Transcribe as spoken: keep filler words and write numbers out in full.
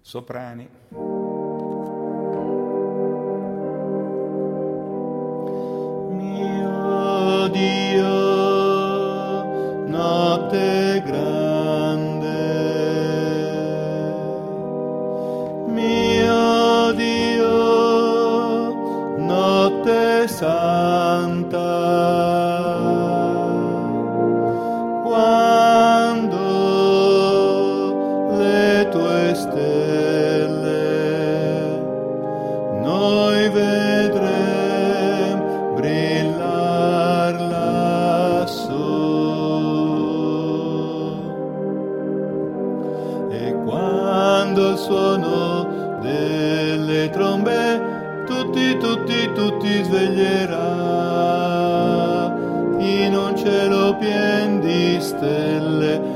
soprani. Mio Dio, notte grande, mio Dio, notte santa, stelle noi vedrem brillar lassù, e quando il suono delle trombe tutti, tutti, tutti sveglierà in un cielo pien di stelle.